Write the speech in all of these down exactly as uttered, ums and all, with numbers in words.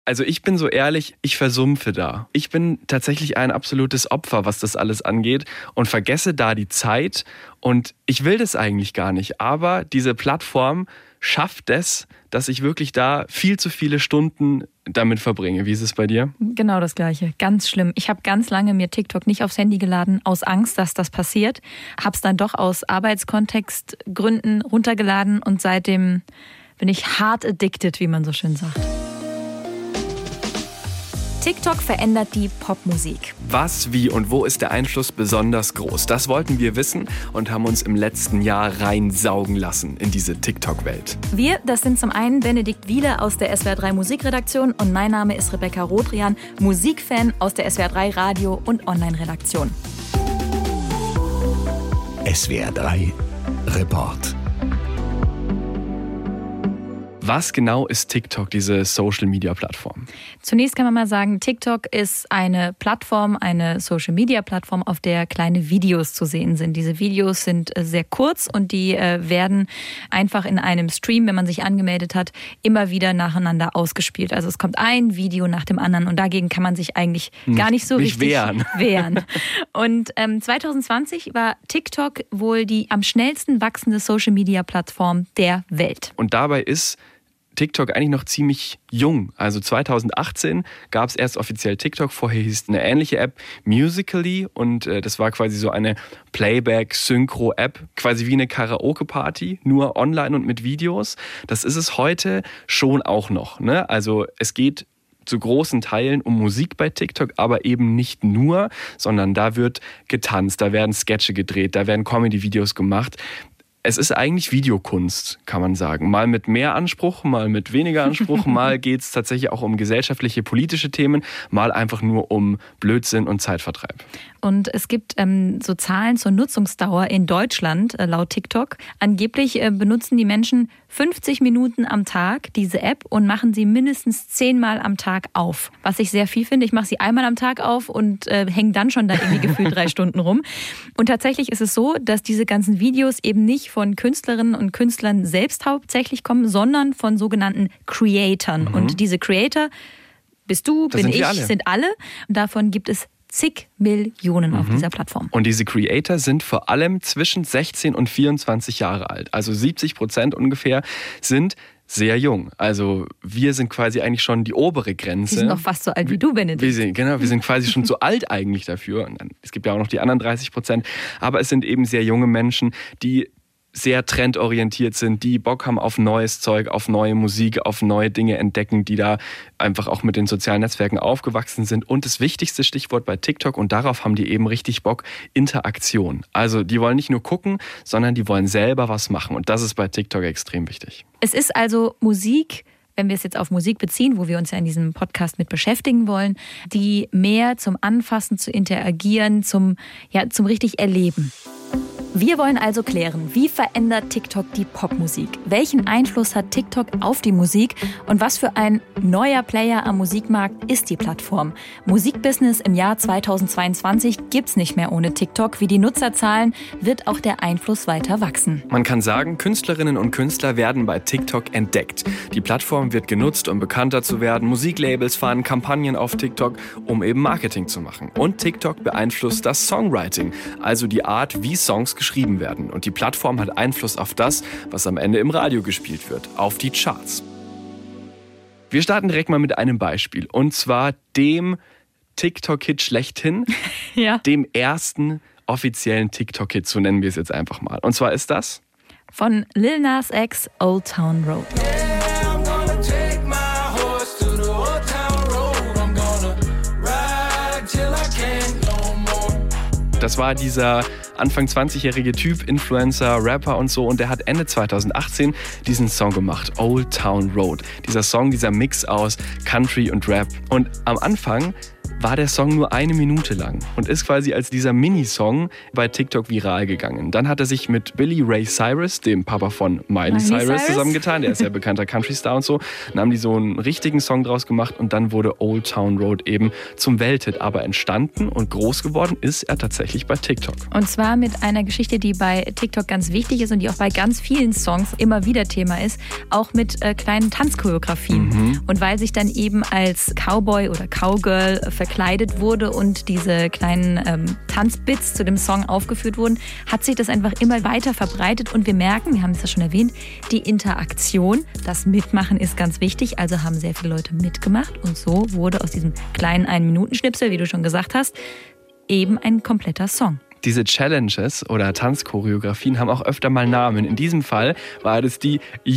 Also ich bin so ehrlich, ich versumpfe da. Ich bin tatsächlich ein absolutes Opfer, was das alles angeht und vergesse da die Zeit und ich will das eigentlich gar nicht. Aber diese Plattform schafft es, dass ich wirklich da viel zu viele Stunden damit verbringe. Wie ist es bei dir? Genau das Gleiche. Ganz schlimm. Ich habe ganz lange mir TikTok nicht aufs Handy geladen, aus Angst, dass das passiert. Habe es dann doch aus Arbeitskontextgründen runtergeladen und seitdem bin ich hart addicted, wie man so schön sagt. TikTok verändert die Popmusik. Was, wie und wo ist der Einfluss besonders groß? Das wollten wir wissen und haben uns im letzten Jahr reinsaugen lassen in diese TikTok-Welt. Wir, das sind zum einen Benedikt Wiele aus der S W R drei Musikredaktion und mein Name ist Rebecca Rodrian, Musikfan aus der S W R drei Radio- und Online-Redaktion. S W R drei Report. Was genau ist TikTok, diese Social-Media-Plattform? Zunächst kann man mal sagen, TikTok ist eine Plattform, eine Social-Media-Plattform, auf der kleine Videos zu sehen sind. Diese Videos sind sehr kurz und die werden einfach in einem Stream, wenn man sich angemeldet hat, immer wieder nacheinander ausgespielt. Also es kommt ein Video nach dem anderen und dagegen kann man sich eigentlich gar nicht so nicht richtig wehren. wehren. Und ähm, zwanzig zwanzig war TikTok wohl die am schnellsten wachsende Social-Media-Plattform der Welt. Und dabei ist TikTok eigentlich noch ziemlich jung. Also zwanzig achtzehn gab es erst offiziell TikTok. Vorher hieß eine ähnliche App Musical.ly und äh, das war quasi so eine Playback-Synchro-App, quasi wie eine Karaoke-Party, nur online und mit Videos. Das ist es heute schon auch noch, ne? Also es geht zu großen Teilen um Musik bei TikTok, aber eben nicht nur, sondern da wird getanzt, da werden Sketche gedreht, da werden Comedy-Videos gemacht. Es ist eigentlich Videokunst, kann man sagen. Mal mit mehr Anspruch, mal mit weniger Anspruch, mal geht es tatsächlich auch um gesellschaftliche, politische Themen, mal einfach nur um Blödsinn und Zeitvertreib. Und es gibt ähm, so Zahlen zur Nutzungsdauer in Deutschland, äh, laut TikTok. Angeblich äh, benutzen die Menschen fünfzig Minuten am Tag diese App und machen sie mindestens zehnmal am Tag auf. Was ich sehr viel finde. Ich mache sie einmal am Tag auf und äh, hänge dann schon da irgendwie gefühlt drei Stunden rum. Und tatsächlich ist es so, dass diese ganzen Videos eben nicht von Künstlerinnen und Künstlern selbst hauptsächlich kommen, sondern von sogenannten Creatoren. Mhm. Und diese Creator, bist du, das bin sind ich, alle. sind alle. Und davon gibt es zig Millionen auf mhm. dieser Plattform. Und diese Creator sind vor allem zwischen sechzehn und vierundzwanzig Jahre alt. Also siebzig Prozent ungefähr sind sehr jung. Also wir sind quasi eigentlich schon die obere Grenze. Die sind noch fast so alt wie du, Benedikt. Wir sind, genau, wir sind quasi schon zu alt eigentlich dafür. Und dann, es gibt ja auch noch die anderen dreißig Prozent. Aber es sind eben sehr junge Menschen, die sehr trendorientiert sind, die Bock haben auf neues Zeug, auf neue Musik, auf neue Dinge entdecken, die da einfach auch mit den sozialen Netzwerken aufgewachsen sind. Und das wichtigste Stichwort bei TikTok, und darauf haben die eben richtig Bock, Interaktion. Also die wollen nicht nur gucken, sondern die wollen selber was machen. Und das ist bei TikTok extrem wichtig. Es ist also Musik, wenn wir es jetzt auf Musik beziehen, wo wir uns ja in diesem Podcast mit beschäftigen wollen, die mehr zum Anfassen, zu interagieren, zum, ja, zum richtig Erleben. Wir wollen also klären, wie verändert TikTok die Popmusik? Welchen Einfluss hat TikTok auf die Musik? Und was für ein neuer Player am Musikmarkt ist die Plattform? Musikbusiness im Jahr zweitausendzweiundzwanzig gibt's nicht mehr ohne TikTok. Wie die Nutzerzahlen, wird auch der Einfluss weiter wachsen. Man kann sagen, Künstlerinnen und Künstler werden bei TikTok entdeckt. Die Plattform wird genutzt, um bekannter zu werden. Musiklabels fahren Kampagnen auf TikTok, um eben Marketing zu machen. Und TikTok beeinflusst das Songwriting, also die Art, wie Songs geschrieben werden. Und die Plattform hat Einfluss auf das, was am Ende im Radio gespielt wird, auf die Charts. Wir starten direkt mal mit einem Beispiel. Und zwar dem TikTok-Hit schlechthin, ja. dem ersten offiziellen TikTok-Hit, so nennen wir es jetzt einfach mal. Und zwar ist das von Lil Nas X, Old Town Road. Das war dieser Anfang zwanzigjährige Typ, Influencer, Rapper und so. Und der hat Ende zweitausendachtzehn diesen Song gemacht, Old Town Road. Dieser Song, dieser Mix aus Country und Rap. Und am Anfang war der Song nur eine Minute lang und ist quasi als dieser Minisong bei TikTok viral gegangen. Dann hat er sich mit Billy Ray Cyrus, dem Papa von Miley, Miley Cyrus, Cyrus, zusammengetan. Der ist ja bekannter Country-Star und so. Dann haben die so einen richtigen Song draus gemacht und dann wurde Old Town Road eben zum Welthit. Aber entstanden und groß geworden ist er tatsächlich bei TikTok. Und zwar mit einer Geschichte, die bei TikTok ganz wichtig ist und die auch bei ganz vielen Songs immer wieder Thema ist, auch mit äh, kleinen Tanzchoreografien. Mhm. Und weil sich dann eben als Cowboy oder Cowgirl verkleidet wurde und diese kleinen ähm, Tanzbits zu dem Song aufgeführt wurden, hat sich das einfach immer weiter verbreitet und wir merken, wir haben es ja schon erwähnt, die Interaktion, das Mitmachen ist ganz wichtig, also haben sehr viele Leute mitgemacht und so wurde aus diesem kleinen ein-Minuten-Schnipsel, wie du schon gesagt hast, eben ein kompletter Song. Diese Challenges oder Tanzchoreografien haben auch öfter mal Namen. In diesem Fall war das die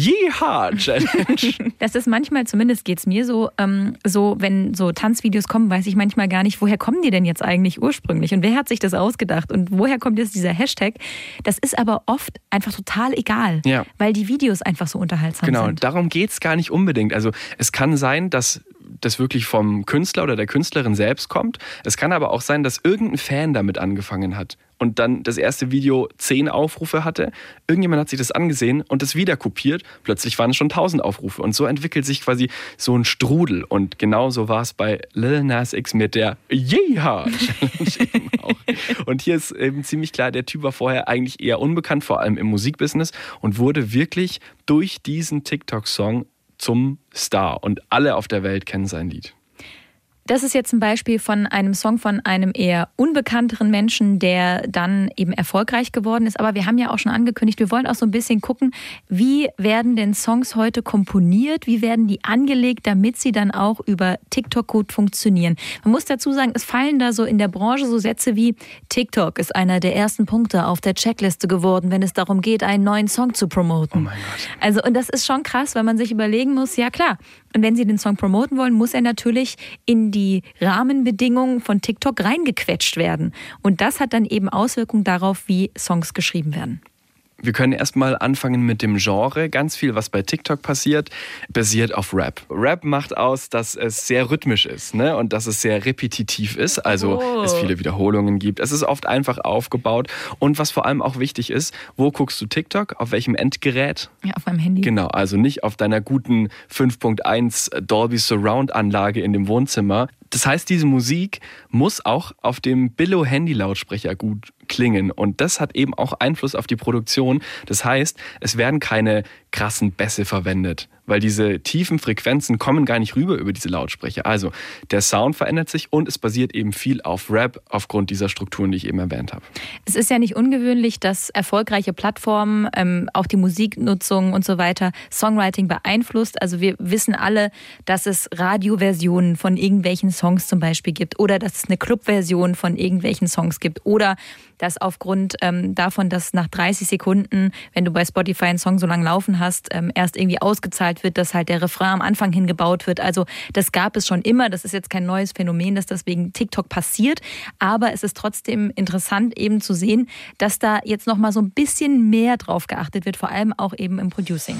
Yeehaw-Challenge. Das ist manchmal, zumindest geht es mir so, ähm, so, wenn so Tanzvideos kommen, weiß ich manchmal gar nicht, woher kommen die denn jetzt eigentlich ursprünglich und wer hat sich das ausgedacht und woher kommt jetzt dieser Hashtag. Das ist aber oft einfach total egal, ja. weil die Videos einfach so unterhaltsam genau, sind. Genau, darum geht es gar nicht unbedingt. Also es kann sein, dass das wirklich vom Künstler oder der Künstlerin selbst kommt. Es kann aber auch sein, dass irgendein Fan damit angefangen hat und dann das erste Video zehn Aufrufe hatte. Irgendjemand hat sich das angesehen und das wieder kopiert. Plötzlich waren es schon tausend Aufrufe. Und so entwickelt sich quasi so ein Strudel. Und genauso war es bei Lil Nas X mit der Yeehaw-Challenge auch. Und hier ist eben ziemlich klar, der Typ war vorher eigentlich eher unbekannt, vor allem im Musikbusiness und wurde wirklich durch diesen TikTok-Song zum Star und alle auf der Welt kennen sein Lied. Das ist jetzt ein Beispiel von einem Song von einem eher unbekannteren Menschen, der dann eben erfolgreich geworden ist. Aber wir haben ja auch schon angekündigt, wir wollen auch so ein bisschen gucken, wie werden denn Songs heute komponiert, wie werden die angelegt, damit sie dann auch über TikTok gut funktionieren. Man muss dazu sagen, es fallen da so in der Branche so Sätze wie TikTok ist einer der ersten Punkte auf der Checkliste geworden, wenn es darum geht, einen neuen Song zu promoten. Oh mein Gott. Also, und das ist schon krass, weil man sich überlegen muss, ja klar, und wenn Sie den Song promoten wollen, muss er natürlich in die Rahmenbedingungen von TikTok reingequetscht werden. Und das hat dann eben Auswirkungen darauf, wie Songs geschrieben werden. Wir können erstmal anfangen mit dem Genre. Ganz viel, was bei TikTok passiert, basiert auf Rap. Rap macht aus, dass es sehr rhythmisch ist, ne? Und dass es sehr repetitiv ist, also oh. es viele Wiederholungen gibt. Es ist oft einfach aufgebaut. Und was vor allem auch wichtig ist, wo guckst du TikTok? Auf welchem Endgerät? Ja, auf meinem Handy. Genau, also nicht auf deiner guten fünf Punkt eins Dolby Surround Anlage in dem Wohnzimmer. Das heißt, diese Musik muss auch auf dem Billo-Handy-Lautsprecher gut klingen. Und das hat eben auch Einfluss auf die Produktion. Das heißt, es werden keine krassen Bässe verwendet, weil diese tiefen Frequenzen kommen gar nicht rüber über diese Lautsprecher. Also der Sound verändert sich und es basiert eben viel auf Rap aufgrund dieser Strukturen, die ich eben erwähnt habe. Es ist ja nicht ungewöhnlich, dass erfolgreiche Plattformen, ähm, auch die Musiknutzung und so weiter, Songwriting beeinflusst. Also wir wissen alle, dass es Radioversionen von irgendwelchen Songs zum Beispiel gibt oder dass es eine Clubversion von irgendwelchen Songs gibt oder dass aufgrund ähm, davon, dass nach dreißig Sekunden, wenn du bei Spotify einen Song so lange laufen hast, ähm, erst irgendwie ausgezahlt wird, dass halt der Refrain am Anfang hingebaut wird. Also das gab es schon immer. Das ist jetzt kein neues Phänomen, das deswegen TikTok passiert. Aber es ist trotzdem interessant eben zu sehen, dass da jetzt noch mal so ein bisschen mehr drauf geachtet wird, vor allem auch eben im Producing.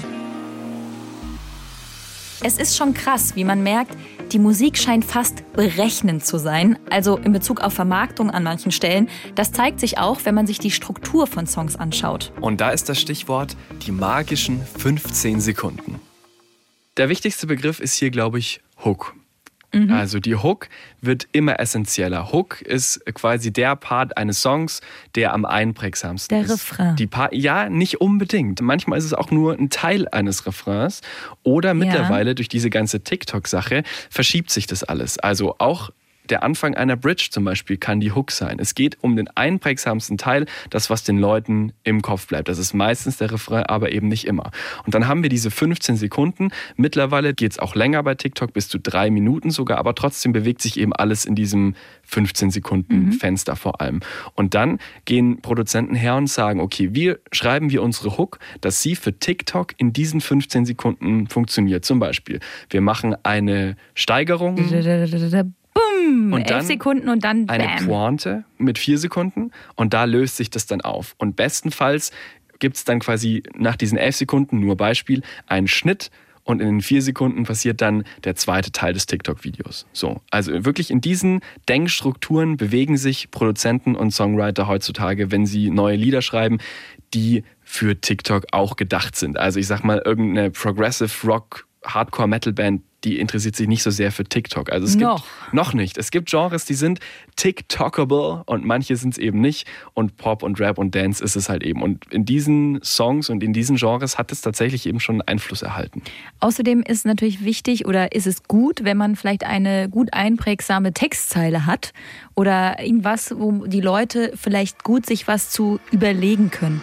Es ist schon krass, wie man merkt, die Musik scheint fast berechnend zu sein, also in Bezug auf Vermarktung an manchen Stellen. Das zeigt sich auch, wenn man sich die Struktur von Songs anschaut. Und da ist das Stichwort die magischen fünfzehn Sekunden. Der wichtigste Begriff ist hier, glaube ich, Hook. Mhm. Also die Hook wird immer essentieller. Hook ist quasi der Part eines Songs, der am einprägsamsten der ist. Der Refrain. Die pa- ja, nicht unbedingt. Manchmal ist es auch nur ein Teil eines Refrains. Oder mittlerweile ja. durch diese ganze TikTok-Sache verschiebt sich das alles. Also auch der Anfang einer Bridge zum Beispiel kann die Hook sein. Es geht um den einprägsamsten Teil, das, was den Leuten im Kopf bleibt. Das ist meistens der Refrain, aber eben nicht immer. Und dann haben wir diese fünfzehn Sekunden. Mittlerweile geht es auch länger bei TikTok, bis zu drei Minuten sogar, aber trotzdem bewegt sich eben alles in diesem fünfzehn Sekunden Fenster mhm. vor allem. Und dann gehen Produzenten her und sagen, okay, wir schreiben wir unsere Hook, dass sie für TikTok in diesen fünfzehn Sekunden funktioniert. Zum Beispiel, wir machen eine Steigerung. Bumm, und dann elf Sekunden und dann bam. Eine Pointe mit vier Sekunden und da löst sich das dann auf. Und bestenfalls gibt es dann quasi nach diesen elf Sekunden, nur Beispiel, einen Schnitt und in den vier Sekunden passiert dann der zweite Teil des TikTok-Videos. So, also wirklich in diesen Denkstrukturen bewegen sich Produzenten und Songwriter heutzutage, wenn sie neue Lieder schreiben, die für TikTok auch gedacht sind. Also ich sag mal, irgendeine Progressive Rock, Hardcore Metal Band, die interessiert sich nicht so sehr für TikTok. Also es noch. gibt noch nicht. Es gibt Genres, die sind TikTokable und manche sind es eben nicht. Und Pop und Rap und Dance ist es halt eben. Und in diesen Songs und in diesen Genres hat es tatsächlich eben schon Einfluss erhalten. Außerdem ist natürlich wichtig oder ist es gut, wenn man vielleicht eine gut einprägsame Textzeile hat oder irgendwas, wo die Leute vielleicht gut sich was zu überlegen können.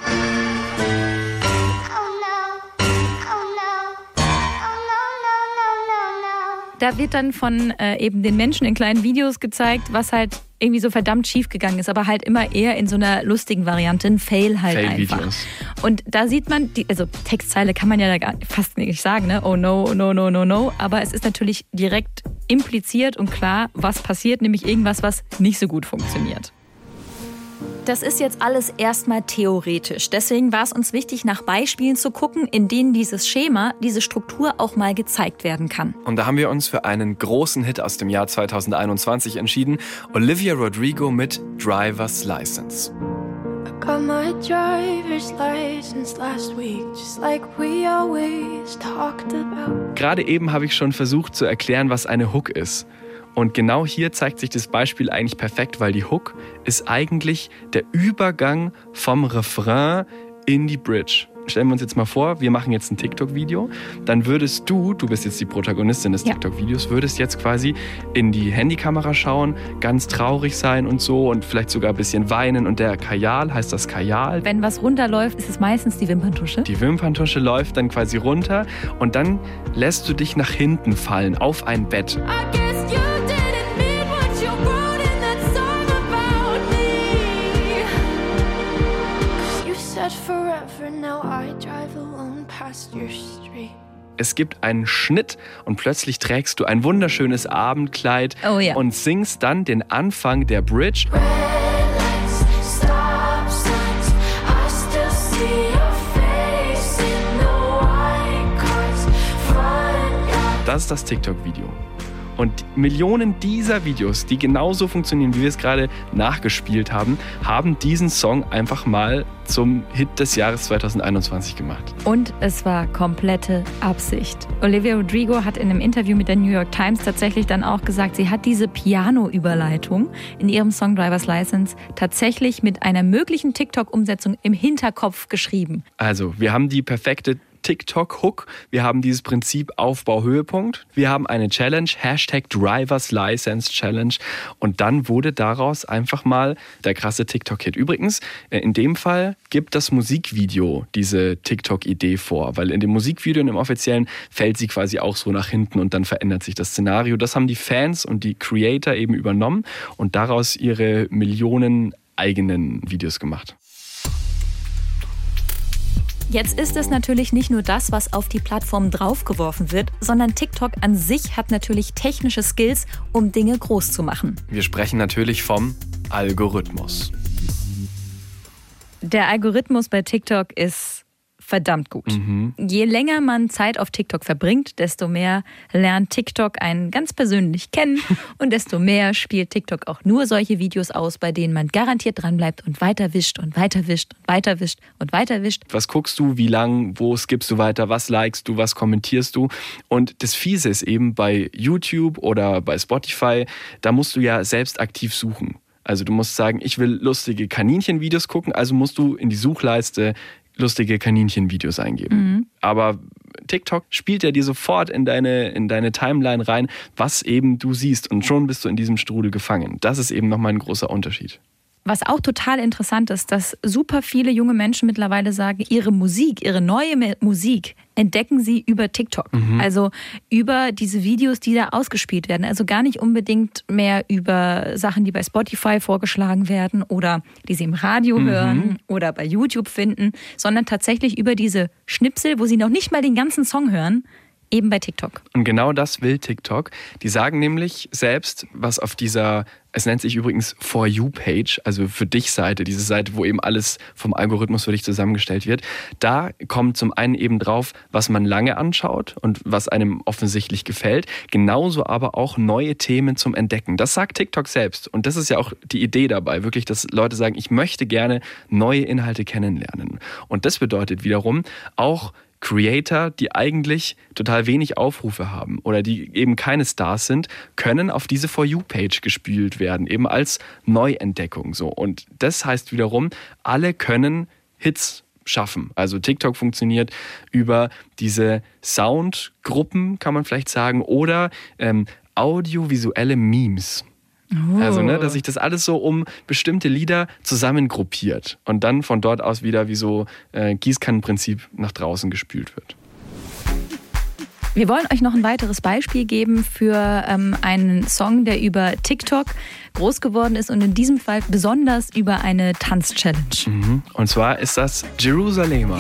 Da wird dann von äh, eben den Menschen in kleinen Videos gezeigt, was halt irgendwie so verdammt schief gegangen ist, aber halt immer eher in so einer lustigen Variante, ein Fail halt einfach. Fail-Videos. Und da sieht man, die, also Textzeile kann man ja da fast nicht sagen, ne? Oh no, no, no, no, no. Aber es ist natürlich direkt impliziert und klar, was passiert, nämlich irgendwas, was nicht so gut funktioniert. Das ist jetzt alles erstmal theoretisch. Deswegen war es uns wichtig, nach Beispielen zu gucken, in denen dieses Schema, diese Struktur auch mal gezeigt werden kann. Und da haben wir uns für einen großen Hit aus dem Jahr zweitausendeinundzwanzig entschieden. Olivia Rodrigo mit Driver's License. Got my driver's license last week, just like we always talked about. Gerade eben habe ich schon versucht zu erklären, was eine Hook ist. Und genau hier zeigt sich das Beispiel eigentlich perfekt, weil die Hook ist eigentlich der Übergang vom Refrain in die Bridge. Stellen wir uns jetzt mal vor, wir machen jetzt ein TikTok-Video, dann würdest du, du bist jetzt die Protagonistin des ja. TikTok-Videos, würdest jetzt quasi in die Handykamera schauen, ganz traurig sein und so und vielleicht sogar ein bisschen weinen und der Kajal, heißt das Kajal? Wenn was runterläuft, ist es meistens die Wimperntusche. Die Wimperntusche läuft dann quasi runter und dann lässt du dich nach hinten fallen auf ein Bett. Es gibt einen Schnitt und plötzlich trägst du ein wunderschönes Abendkleid oh ja. und singst dann den Anfang der Bridge. Das ist das TikTok-Video. Und Millionen dieser Videos, die genauso funktionieren, wie wir es gerade nachgespielt haben, haben diesen Song einfach mal zum Hit des Jahres zweitausendeinundzwanzig gemacht. Und es war komplette Absicht. Olivia Rodrigo hat in einem Interview mit der New York Times tatsächlich dann auch gesagt, sie hat diese Piano-Überleitung in ihrem Song Driver's License tatsächlich mit einer möglichen TikTok-Umsetzung im Hinterkopf geschrieben. Also, wir haben die perfekte TikTok-Hook. Wir haben dieses Prinzip Aufbau-Höhepunkt. Wir haben eine Challenge, Hashtag Driver's License Challenge. Und dann wurde daraus einfach mal der krasse TikTok-Hit. Übrigens, in dem Fall gibt das Musikvideo diese TikTok-Idee vor, weil in dem Musikvideo, in dem offiziellen, fällt sie quasi auch so nach hinten und dann verändert sich das Szenario. Das haben die Fans und die Creator eben übernommen und daraus ihre Millionen eigenen Videos gemacht. Jetzt ist es natürlich nicht nur das, was auf die Plattform draufgeworfen wird, sondern TikTok an sich hat natürlich technische Skills, um Dinge groß zu machen. Wir sprechen natürlich vom Algorithmus. Der Algorithmus bei TikTok ist verdammt gut. Mhm. Je länger man Zeit auf TikTok verbringt, desto mehr lernt TikTok einen ganz persönlich kennen und desto mehr spielt TikTok auch nur solche Videos aus, bei denen man garantiert dranbleibt und weiterwischt und weiterwischt und weiterwischt und weiterwischt. Was guckst du, wie lang, wo skippst du weiter, was likest du, was kommentierst du? Und das Fiese ist eben bei YouTube oder bei Spotify, da musst du ja selbst aktiv suchen. Also du musst sagen, ich will lustige Kaninchen-Videos gucken, also musst du in die Suchleiste lustige Kaninchen-Videos eingeben. Mhm. Aber TikTok spielt ja dir sofort in deine, in deine Timeline rein, was eben du siehst. Und schon bist du in diesem Strudel gefangen. Das ist eben nochmal ein großer Unterschied. Was auch total interessant ist, dass super viele junge Menschen mittlerweile sagen, ihre Musik, ihre neue Musik entdecken sie über TikTok. Mhm. Also über diese Videos, die da ausgespielt werden. Also gar nicht unbedingt mehr über Sachen, die bei Spotify vorgeschlagen werden oder die sie im Radio mhm. hören oder bei YouTube finden, sondern tatsächlich über diese Schnipsel, wo sie noch nicht mal den ganzen Song hören, Eben bei TikTok. Und genau das will TikTok. Die sagen nämlich selbst, was auf dieser, es nennt sich übrigens For You-Page, also für dich Seite, diese Seite, wo eben alles vom Algorithmus für dich zusammengestellt wird, da kommt zum einen eben drauf, was man lange anschaut und was einem offensichtlich gefällt, genauso aber auch neue Themen zum Entdecken. Das sagt TikTok selbst und das ist ja auch die Idee dabei, wirklich, dass Leute sagen, ich möchte gerne neue Inhalte kennenlernen. Und das bedeutet wiederum auch Creator, die eigentlich total wenig Aufrufe haben oder die eben keine Stars sind, können auf diese For You-Page gespielt werden, eben als Neuentdeckung. So. Und das heißt wiederum, alle können Hits schaffen. Also TikTok funktioniert über diese Soundgruppen, kann man vielleicht sagen, oder ähm, audiovisuelle Memes. Oh. Also, ne, dass sich das alles so um bestimmte Lieder zusammengruppiert und dann von dort aus wieder wie so äh, Gießkannenprinzip nach draußen gespült wird. Wir wollen euch noch ein weiteres Beispiel geben für ähm, einen Song, der über TikTok groß geworden ist und in diesem Fall besonders über eine Tanz-Challenge. Mhm. Und zwar ist das Jerusalema.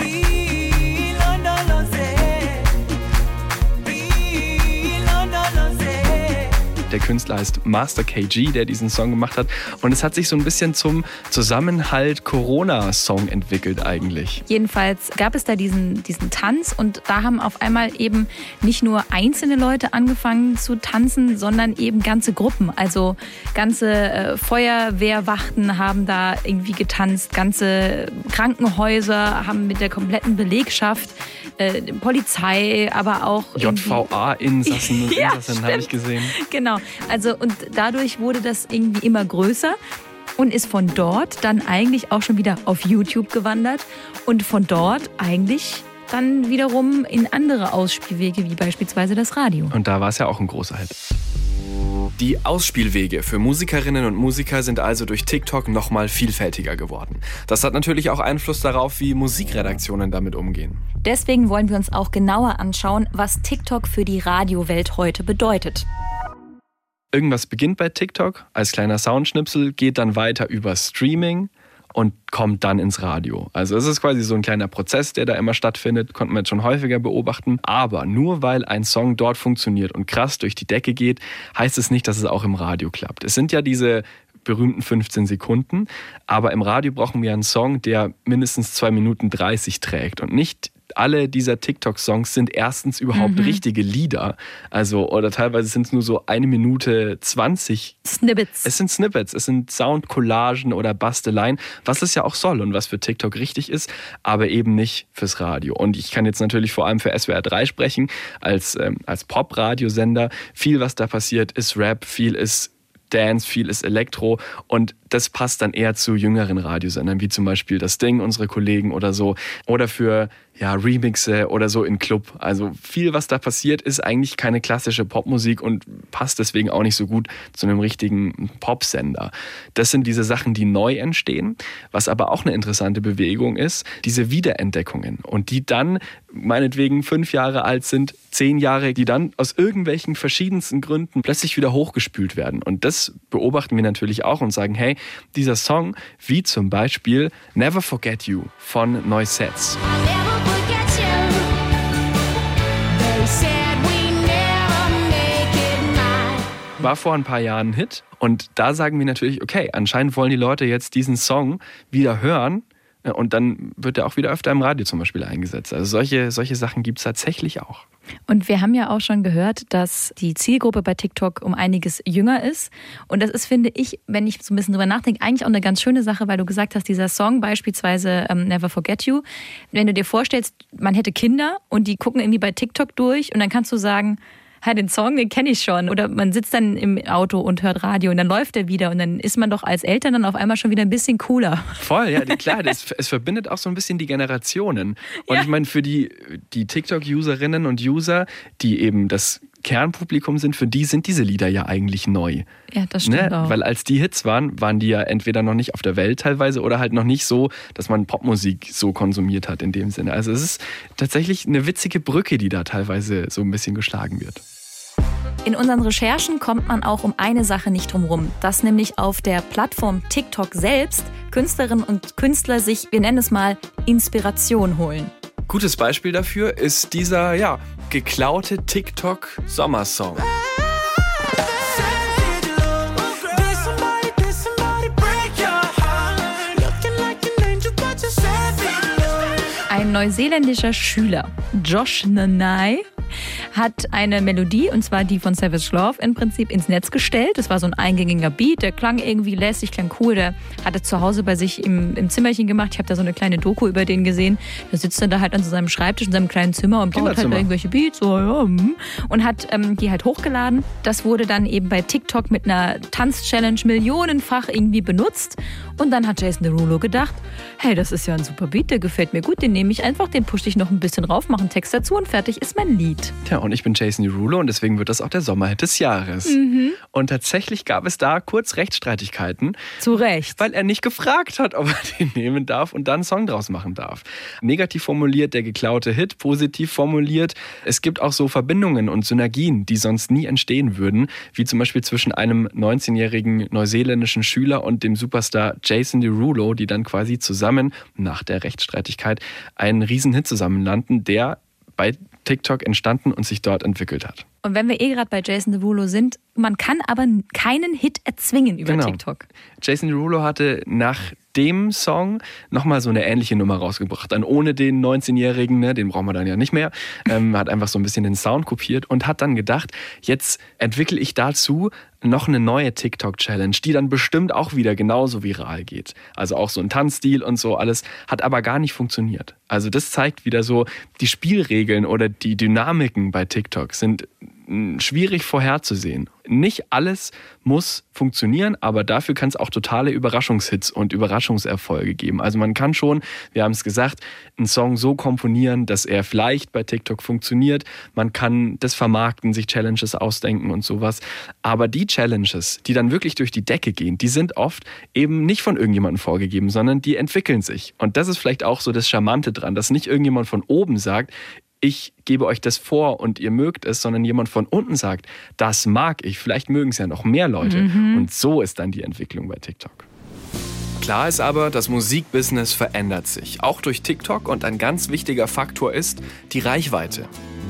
Der Künstler heißt Master K G, der diesen Song gemacht hat. Und es hat sich so ein bisschen zum Zusammenhalt-Corona-Song entwickelt eigentlich. Jedenfalls gab es da diesen, diesen Tanz und da haben auf einmal eben nicht nur einzelne Leute angefangen zu tanzen, sondern eben ganze Gruppen. Also ganze äh, Feuerwehrwachten haben da irgendwie getanzt, ganze Krankenhäuser haben mit der kompletten Belegschaft, äh, Polizei, aber auch J V A-Insassen und ja, Insassen habe ich gesehen. Genau. Also und dadurch wurde das irgendwie immer größer und ist von dort dann eigentlich auch schon wieder auf YouTube gewandert und von dort eigentlich dann wiederum in andere Ausspielwege, wie beispielsweise das Radio. Und da war es ja auch ein großer Hit. Die Ausspielwege für Musikerinnen und Musiker sind also durch TikTok nochmal vielfältiger geworden. Das hat natürlich auch Einfluss darauf, wie Musikredaktionen damit umgehen. Deswegen wollen wir uns auch genauer anschauen, was TikTok für die Radiowelt heute bedeutet. Irgendwas beginnt bei TikTok als kleiner Soundschnipsel, geht dann weiter über Streaming und kommt dann ins Radio. Also es ist quasi so ein kleiner Prozess, der da immer stattfindet, konnten wir jetzt schon häufiger beobachten. Aber nur weil ein Song dort funktioniert und krass durch die Decke geht, heißt es nicht, dass es auch im Radio klappt. Es sind ja diese berühmten fünfzehn Sekunden, aber im Radio brauchen wir einen Song, der mindestens zwei Minuten dreißig trägt und nicht alle dieser TikTok-Songs sind erstens überhaupt mhm. richtige Lieder. Also, oder teilweise sind es nur so eine Minute zwanzig. Snippets. Es sind Snippets, es sind Soundcollagen oder Basteleien, was es ja auch soll und was für TikTok richtig ist, aber eben nicht fürs Radio. Und ich kann jetzt natürlich vor allem für S W R drei sprechen, als, ähm, als Pop-Radiosender. Viel, was da passiert, ist Rap, viel ist Dance, viel ist Elektro und das passt dann eher zu jüngeren Radiosendern, wie zum Beispiel das Ding, unsere Kollegen oder so. Oder für ja, Remixe oder so in Club. Also viel, was da passiert, ist eigentlich keine klassische Popmusik und passt deswegen auch nicht so gut zu einem richtigen Popsender. Das sind diese Sachen, die neu entstehen. Was aber auch eine interessante Bewegung ist, diese Wiederentdeckungen. Und die dann meinetwegen fünf Jahre alt sind, zehn Jahre, die dann aus irgendwelchen verschiedensten Gründen plötzlich wieder hochgespült werden. Und das beobachten wir natürlich auch und sagen, hey, dieser Song, wie zum Beispiel Never Forget You von Noisettes. War vor ein paar Jahren ein Hit und da sagen wir natürlich, okay, anscheinend wollen die Leute jetzt diesen Song wieder hören und dann wird er auch wieder öfter im Radio zum Beispiel eingesetzt. Also solche, solche Sachen gibt es tatsächlich auch. Und wir haben ja auch schon gehört, dass die Zielgruppe bei TikTok um einiges jünger ist. Und das ist, finde ich, wenn ich so ein bisschen drüber nachdenke, eigentlich auch eine ganz schöne Sache, weil du gesagt hast, dieser Song beispielsweise ähm, Never Forget You, wenn du dir vorstellst, man hätte Kinder und die gucken irgendwie bei TikTok durch und dann kannst du sagen, ja, den Song, den kenne ich schon. Oder man sitzt dann im Auto und hört Radio und dann läuft der wieder und dann ist man doch als Eltern dann auf einmal schon wieder ein bisschen cooler. Voll, ja, klar. Das, es verbindet auch so ein bisschen die Generationen. Und ja. Ich meine, für die, die TikTok-Userinnen und User, die eben das Kernpublikum sind, für die sind diese Lieder ja eigentlich neu. Ja, das stimmt ne? auch. Weil als die Hits waren, waren die ja entweder noch nicht auf der Welt teilweise oder halt noch nicht so, dass man Popmusik so konsumiert hat in dem Sinne. Also es ist tatsächlich eine witzige Brücke, die da teilweise so ein bisschen geschlagen wird. In unseren Recherchen kommt man auch um eine Sache nicht drum rum, dass nämlich auf der Plattform TikTok selbst Künstlerinnen und Künstler sich, wir nennen es mal, Inspiration holen. Gutes Beispiel dafür ist dieser, ja, geklaute TikTok-Sommersong. Ein neuseeländischer Schüler, Josh Nanai, hat eine Melodie, und zwar die von Savage Love, im Prinzip ins Netz gestellt. Das war so ein eingängiger Beat, der klang irgendwie lässig, klang cool. Der hat es zu Hause bei sich im, im Zimmerchen gemacht. Ich habe da so eine kleine Doku über den gesehen. Der sitzt dann da halt an so seinem Schreibtisch in seinem kleinen Zimmer und baut halt irgendwelche Beats so, ja, und hat ähm, die halt hochgeladen. Das wurde dann eben bei TikTok mit einer Tanz-Challenge millionenfach irgendwie benutzt. Und dann hat Jason Derulo gedacht, hey, das ist ja ein super Beat, der gefällt mir gut, den nehme ich einfach, den pushe ich noch ein bisschen rauf, mache einen Text dazu und fertig ist mein Lied. Tja, und ich bin Jason Derulo und deswegen wird das auch der Sommerhit des Jahres. Mhm. Und tatsächlich gab es da kurz Rechtsstreitigkeiten. Zu Recht. Weil er nicht gefragt hat, ob er den nehmen darf und dann einen Song draus machen darf. Negativ formuliert der geklaute Hit, positiv formuliert, es gibt auch so Verbindungen und Synergien, die sonst nie entstehen würden, wie zum Beispiel zwischen einem neunzehnjährigen neuseeländischen Schüler und dem Superstar Jason Derulo, die dann quasi zusammen nach der Rechtsstreitigkeit einen Riesenhit zusammen landen, der bei TikTok entstanden und sich dort entwickelt hat. Und wenn wir eh gerade bei Jason Derulo sind, man kann aber keinen Hit erzwingen über genau. TikTok. Jason Derulo hatte nach dem Song nochmal so eine ähnliche Nummer rausgebracht. Dann ohne den neunzehnjährigen, ne, den brauchen wir dann ja nicht mehr, ähm, hat einfach so ein bisschen den Sound kopiert und hat dann gedacht, jetzt entwickle ich dazu noch eine neue TikTok-Challenge, die dann bestimmt auch wieder genauso viral geht. Also auch so ein Tanzstil und so alles, hat aber gar nicht funktioniert. Also das zeigt wieder so, die Spielregeln oder die Dynamiken bei TikTok sind schwierig vorherzusehen. Nicht alles muss funktionieren, aber dafür kann es auch totale Überraschungshits und Überraschungserfolge geben. Also man kann schon, wir haben es gesagt, einen Song so komponieren, dass er vielleicht bei TikTok funktioniert. Man kann das vermarkten, sich Challenges ausdenken und sowas. Aber die Challenges, die dann wirklich durch die Decke gehen, die sind oft eben nicht von irgendjemandem vorgegeben, sondern die entwickeln sich. Und das ist vielleicht auch so das Charmante dran, dass nicht irgendjemand von oben sagt, ich gebe euch das vor und ihr mögt es, sondern jemand von unten sagt, das mag ich. Vielleicht mögen es ja noch mehr Leute. Mhm. Und so ist dann die Entwicklung bei TikTok. Klar ist aber, das Musikbusiness verändert sich. Auch durch TikTok, und ein ganz wichtiger Faktor ist die Reichweite.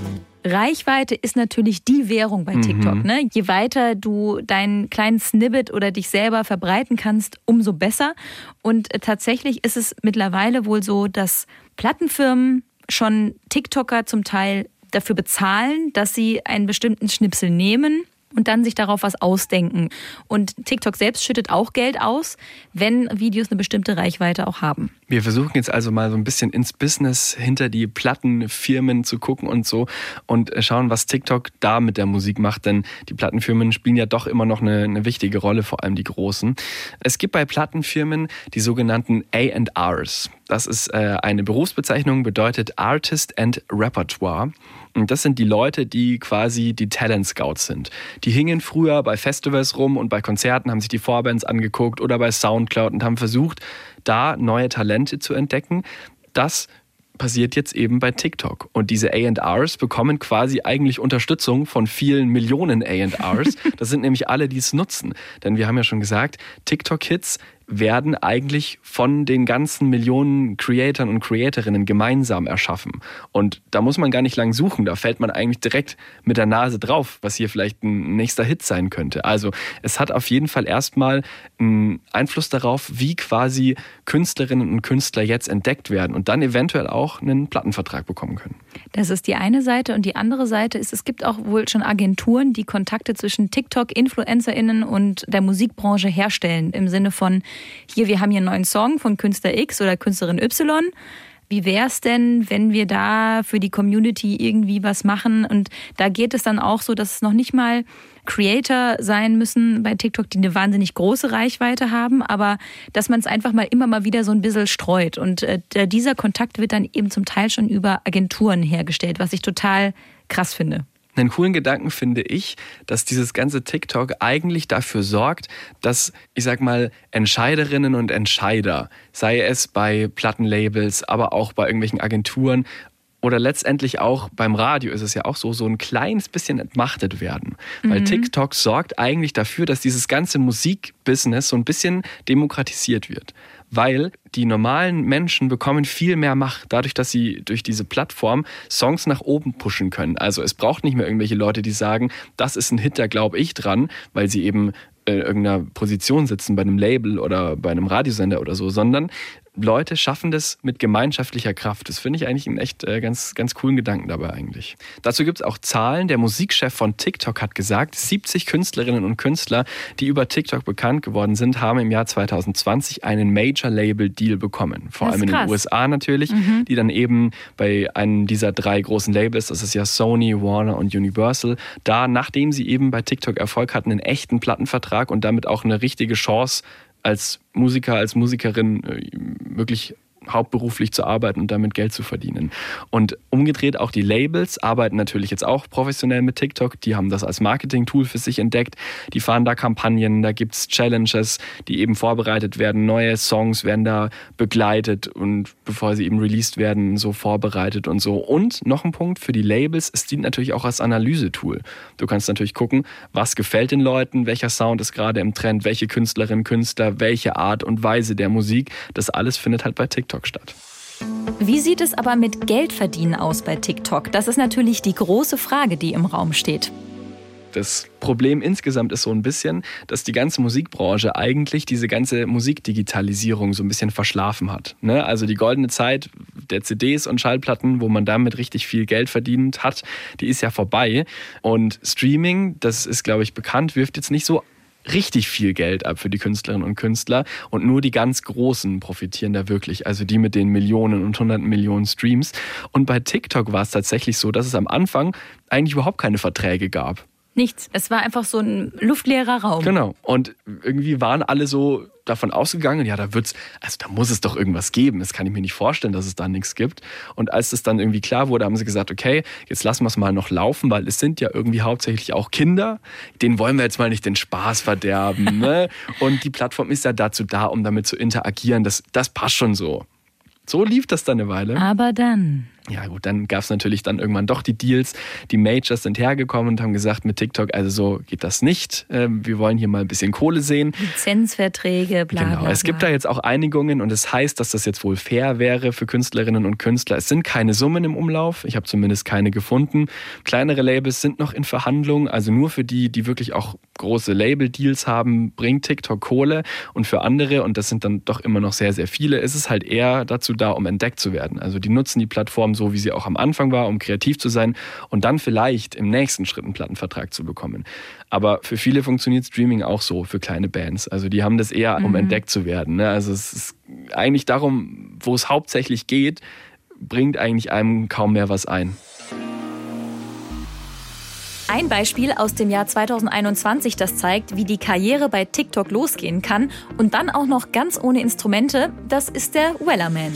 Reichweite ist natürlich die Währung bei TikTok. Mhm. Ne? Je weiter du deinen kleinen Snippet oder dich selber verbreiten kannst, umso besser. Und tatsächlich ist es mittlerweile wohl so, dass Plattenfirmen schon TikToker zum Teil dafür bezahlen, dass sie einen bestimmten Schnipsel nehmen und dann sich darauf was ausdenken. Und TikTok selbst schüttet auch Geld aus, wenn Videos eine bestimmte Reichweite auch haben. Wir versuchen jetzt also mal so ein bisschen ins Business hinter die Plattenfirmen zu gucken und so und schauen, was TikTok da mit der Musik macht, denn die Plattenfirmen spielen ja doch immer noch eine, eine wichtige Rolle, vor allem die großen. Es gibt bei Plattenfirmen die sogenannten A and Rs. Das ist äh, eine Berufsbezeichnung, bedeutet Artist and Repertoire. Und das sind die Leute, die quasi die Talent Scouts sind. Die hingen früher bei Festivals rum und bei Konzerten, haben sich die Vorbands angeguckt oder bei Soundcloud und haben versucht, da neue Talente zu entdecken. Das passiert jetzt eben bei TikTok. Und diese A and Rs bekommen quasi eigentlich Unterstützung von vielen Millionen A and Rs. Das sind nämlich alle, die es nutzen. Denn wir haben ja schon gesagt, TikTok-Hits werden eigentlich von den ganzen Millionen Creatoren und Creatorinnen gemeinsam erschaffen. Und da muss man gar nicht lang suchen, da fällt man eigentlich direkt mit der Nase drauf, was hier vielleicht ein nächster Hit sein könnte. Also es hat auf jeden Fall erstmal einen Einfluss darauf, wie quasi Künstlerinnen und Künstler jetzt entdeckt werden und dann eventuell auch einen Plattenvertrag bekommen können. Das ist die eine Seite, und die andere Seite ist, es gibt auch wohl schon Agenturen, die Kontakte zwischen TikTok-InfluencerInnen und der Musikbranche herstellen, im Sinne von, hier, wir haben hier einen neuen Song von Künstler X oder Künstlerin Y. Wie wäre es denn, wenn wir da für die Community irgendwie was machen? Und da geht es dann auch so, dass es noch nicht mal Creator sein müssen bei TikTok, die eine wahnsinnig große Reichweite haben, aber dass man es einfach mal immer mal wieder so ein bisschen streut. Und äh, dieser Kontakt wird dann eben zum Teil schon über Agenturen hergestellt, was ich total krass finde. Einen coolen Gedanken finde ich, dass dieses ganze TikTok eigentlich dafür sorgt, dass, ich sag mal, Entscheiderinnen und Entscheider, sei es bei Plattenlabels, aber auch bei irgendwelchen Agenturen oder letztendlich auch beim Radio ist es ja auch so, so ein kleines bisschen entmachtet werden. Mhm. Weil TikTok sorgt eigentlich dafür, dass dieses ganze Musikbusiness so ein bisschen demokratisiert wird. weil die normalen Menschen bekommen viel mehr Macht, dadurch, dass sie durch diese Plattform Songs nach oben pushen können. Also es braucht nicht mehr irgendwelche Leute, die sagen, das ist ein Hit, da glaube ich dran, weil sie eben in irgendeiner Position sitzen bei einem Label oder bei einem Radiosender oder so, sondern Leute schaffen das mit gemeinschaftlicher Kraft. Das finde ich eigentlich einen echt äh, ganz, ganz coolen Gedanken dabei eigentlich. Dazu gibt es auch Zahlen. Der Musikchef von TikTok hat gesagt, siebzig Künstlerinnen und Künstler, die über TikTok bekannt geworden sind, haben im Jahr zwanzig zwanzig einen Major-Label-Deal bekommen. Vor allem in den U S A natürlich, mhm. die dann eben bei einem dieser drei großen Labels, das ist ja Sony, Warner und Universal, da, nachdem sie eben bei TikTok Erfolg hatten, einen echten Plattenvertrag und damit auch eine richtige Chance, als Musiker, als Musikerin wirklich hauptberuflich zu arbeiten und damit Geld zu verdienen. Und umgedreht auch die Labels arbeiten natürlich jetzt auch professionell mit TikTok. Die haben das als Marketing-Tool für sich entdeckt. Die fahren da Kampagnen, da gibt es Challenges, die eben vorbereitet werden. Neue Songs werden da begleitet und bevor sie eben released werden, so vorbereitet und so. Und noch ein Punkt für die Labels, es dient natürlich auch als Analyse-Tool. Du kannst natürlich gucken, was gefällt den Leuten, welcher Sound ist gerade im Trend, welche Künstlerinnen, Künstler, welche Art und Weise der Musik. Das alles findet halt bei TikTok statt. Wie sieht es aber mit Geldverdienen aus bei TikTok? Das ist natürlich die große Frage, die im Raum steht. Das Problem insgesamt ist so ein bisschen, dass die ganze Musikbranche eigentlich diese ganze Musikdigitalisierung so ein bisschen verschlafen hat. Ne? Also die goldene Zeit der C Ds und Schallplatten, wo man damit richtig viel Geld verdient hat, die ist ja vorbei. Und Streaming, das ist, glaube ich, bekannt, wirft jetzt nicht so richtig viel Geld ab für die Künstlerinnen und Künstler und nur die ganz Großen profitieren da wirklich, also die mit den Millionen und hunderten Millionen Streams. Und bei TikTok war es tatsächlich so, dass es am Anfang eigentlich überhaupt keine Verträge gab. Nichts. Es war einfach so ein luftleerer Raum. Genau. Und irgendwie waren alle so davon ausgegangen, ja, da wird's, also da muss es doch irgendwas geben. Das kann ich mir nicht vorstellen, dass es da nichts gibt. Und als es dann irgendwie klar wurde, haben sie gesagt, okay, jetzt lassen wir es mal noch laufen, weil es sind ja irgendwie hauptsächlich auch Kinder. Denen wollen wir jetzt mal nicht den Spaß verderben. Ne? Und die Plattform ist ja dazu da, um damit zu interagieren. Das, das passt schon so. So lief das dann eine Weile. Aber dann... Ja gut, dann gab es natürlich dann irgendwann doch die Deals. Die Majors sind hergekommen und haben gesagt, mit TikTok, also so geht das nicht. Wir wollen hier mal ein bisschen Kohle sehen. Lizenzverträge, bla bla. Genau, es gibt da jetzt auch Einigungen und es heißt, dass das jetzt wohl fair wäre für Künstlerinnen und Künstler. Es sind keine Summen im Umlauf, ich habe zumindest keine gefunden. Kleinere Labels sind noch in Verhandlungen, also nur für die, die wirklich auch große Label-Deals haben, bringt TikTok Kohle. Und für andere, und das sind dann doch immer noch sehr, sehr viele, ist es halt eher dazu da, um entdeckt zu werden. Also die nutzen die Plattform so, wie sie auch am Anfang war, um kreativ zu sein und dann vielleicht im nächsten Schritt einen Plattenvertrag zu bekommen. Aber für viele funktioniert Streaming auch so, für kleine Bands. Also die haben das eher, um mhm. entdeckt zu werden. Ne? Also es ist eigentlich darum, wo es hauptsächlich geht, bringt eigentlich einem kaum mehr was ein. Ein Beispiel aus dem Jahr zwanzig einundzwanzig, das zeigt, wie die Karriere bei TikTok losgehen kann und dann auch noch ganz ohne Instrumente, das ist der Wellerman.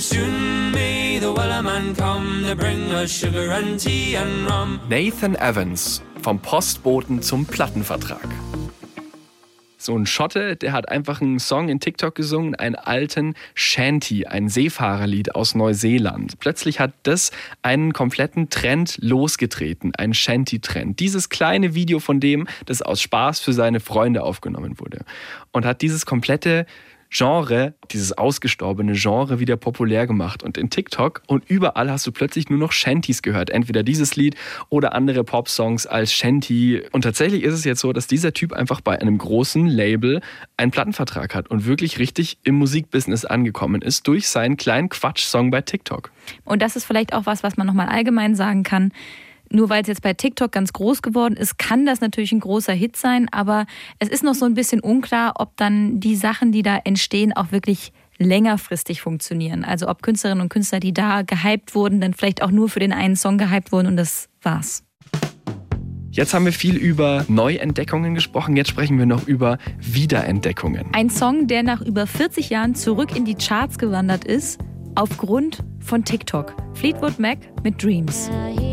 Nathan Evans, vom Postboten zum Plattenvertrag. So ein Schotte, der hat einfach einen Song in TikTok gesungen, einen alten Shanty, ein Seefahrerlied aus Neuseeland. Plötzlich hat das einen kompletten Trend losgetreten, einen Shanty-Trend. Dieses kleine Video von dem, das aus Spaß für seine Freunde aufgenommen wurde. Und hat dieses komplette Genre, dieses ausgestorbene Genre wieder populär gemacht. Und in TikTok und überall hast du plötzlich nur noch Shantys gehört. Entweder dieses Lied oder andere Pop-Songs als Shanty. Und tatsächlich ist es jetzt so, dass dieser Typ einfach bei einem großen Label einen Plattenvertrag hat und wirklich richtig im Musikbusiness angekommen ist durch seinen kleinen Quatsch-Song bei TikTok. Und das ist vielleicht auch was, was man nochmal allgemein sagen kann. Nur weil es jetzt bei TikTok ganz groß geworden ist, kann das natürlich ein großer Hit sein, aber es ist noch so ein bisschen unklar, ob dann die Sachen, die da entstehen, auch wirklich längerfristig funktionieren. Also ob Künstlerinnen und Künstler, die da gehypt wurden, dann vielleicht auch nur für den einen Song gehypt wurden und das war's. Jetzt haben wir viel über Neuentdeckungen gesprochen, jetzt sprechen wir noch über Wiederentdeckungen. Ein Song, der nach über vierzig Jahren zurück in die Charts gewandert ist, aufgrund von TikTok. Fleetwood Mac mit Dreams.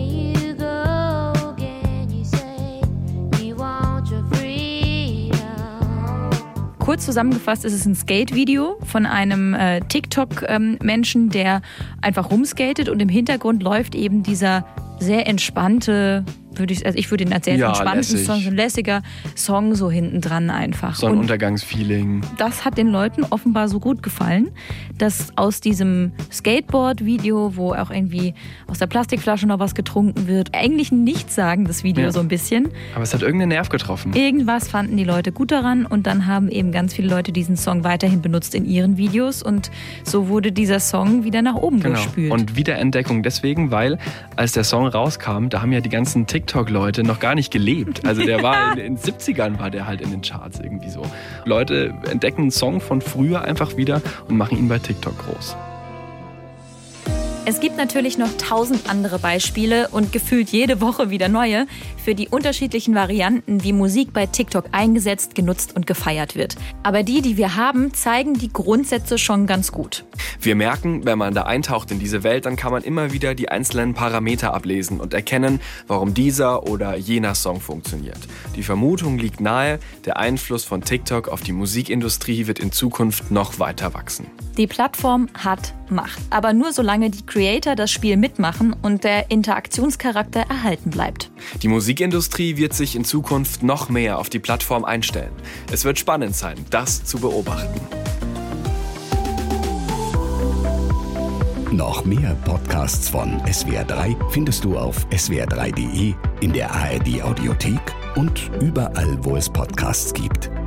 Kurz zusammengefasst ist es ein Skate-Video von einem äh, TikTok-Menschen, ähm, der einfach rumskatet und im Hintergrund läuft eben dieser sehr entspannte würde ich, also ich würde ihn als sehr Ja, entspannten lässig. Song, so ein lässiger Song so hinten dran einfach. Sonnenuntergangsfeeling. Und das hat den Leuten offenbar so gut gefallen, dass aus diesem Skateboard-Video, wo auch irgendwie aus der Plastikflasche noch was getrunken wird, eigentlich ein nichtssagendes Video Ja. so ein bisschen. Aber es hat irgendeinen Nerv getroffen. Irgendwas fanden die Leute gut daran und dann haben eben ganz viele Leute diesen Song weiterhin benutzt in ihren Videos und so wurde dieser Song wieder nach oben Genau. gespült. Und Wiederentdeckung deswegen, weil als der Song rauskam, da haben ja die ganzen TikTok-Leute noch gar nicht gelebt. Also der war in den siebzigern war der halt in den Charts irgendwie so. Leute entdecken einen Song von früher einfach wieder und machen ihn bei TikTok groß. Es gibt natürlich noch tausend andere Beispiele und gefühlt jede Woche wieder neue für die unterschiedlichen Varianten, wie Musik bei TikTok eingesetzt, genutzt und gefeiert wird. Aber die, die wir haben, zeigen die Grundsätze schon ganz gut. Wir merken, wenn man da eintaucht in diese Welt, dann kann man immer wieder die einzelnen Parameter ablesen und erkennen, warum dieser oder jener Song funktioniert. Die Vermutung liegt nahe, der Einfluss von TikTok auf die Musikindustrie wird in Zukunft noch weiter wachsen. Die Plattform hat Macht, aber nur solange die Creator das Spiel mitmachen und der Interaktionscharakter erhalten bleibt. Die Musikindustrie wird sich in Zukunft noch mehr auf die Plattform einstellen. Es wird spannend sein, das zu beobachten. Noch mehr Podcasts von S W R drei findest du auf s w r drei punkt d e, in der A R D Audiothek und überall, wo es Podcasts gibt.